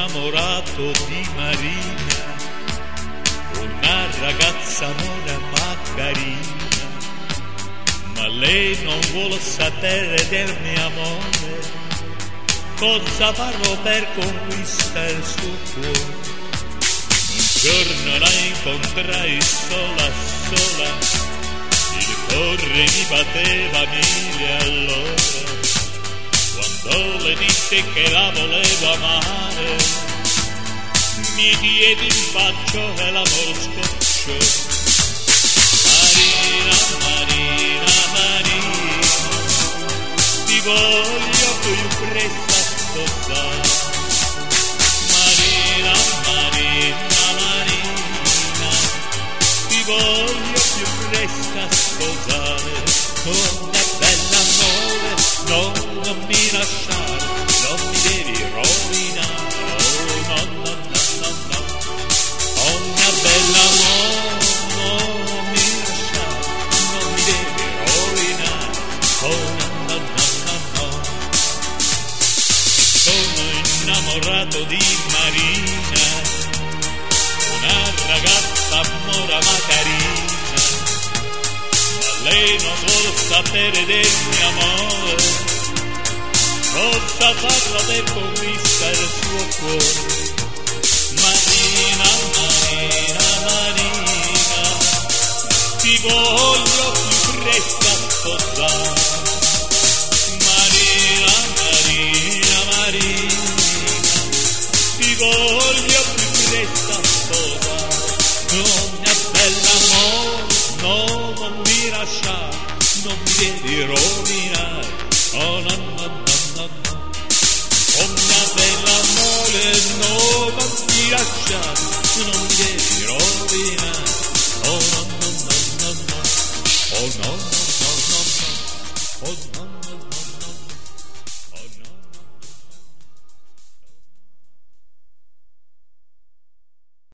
innamorato di Marina, una ragazza amore ma carina, ma lei non vuole sapere del mio amore, cosa farò per conquistare il suo cuore. Un giorno la incontrai sola sola, il cuore mi batteva mille all'ora, quando le disse che la volevo amare, mi diede in bacio e l'amor scocciò. Marina, Marina, Marina, ti voglio più presto sposare. Marina, Marina, Marina, ti voglio più presto sposare. Oh, che bell'amore, non mi lasciare, non mi devi rovinare. Oh, no, no, no, no, no. Oh, mia bella amore, non mi lasciare, non mi devi rovinare. Oh, no, no, no, no, no. Sono innamorato di Marina, una ragazza mora ma carina, ma lei non vuole sapere del mio amore, cosa farò per conquistare il suo cuore. Marina, Marina, Marina, ti voglio più presto sposare. Marina, Marina, Marina, ti voglio più presto sposare. Oh, mia bella amore, no, non mi lasciare, non mi devi rovinare. Oh, no, no, no, no, no.